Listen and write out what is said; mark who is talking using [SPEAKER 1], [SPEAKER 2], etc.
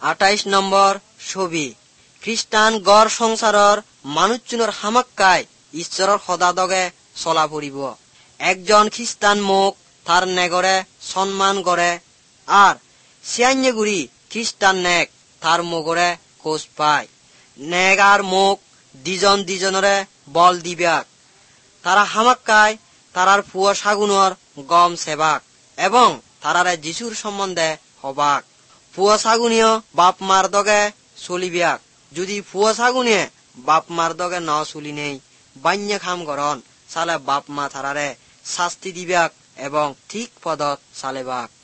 [SPEAKER 1] 28 নম্বর ছবি খ্রিস্টান গড় সংসাৰৰ মানুষজনৰ হামাক্কাই ঈশ্বৰৰ সদাদগে চলা পৰিব। একজন খ্রিস্টান মোক তার নেগরে সম্মান করে আর সিয়ান্যে গুড়ি খ্রিস্টান নেক তার মোগরে কোচ পায়। নেগ আর মোক দিজন দিজনরে বল দিবাক। তারা হামাক্কায় তারার ফুয়া সাগুনর গম সেবাক এবং তারারে যিশুর সম্বন্ধে হবাক। ফুয়া সাগুনিও বাপ মার দগে চলিবিয়াক। যদি ফুয়া সাগুনিয়ে বাপ মার দগে ন চলি নেই বান্যে খাম গরন চালে বাপ মা তারারে শাস্তি দিবাক এবং ঠিক পদত চালেবাক।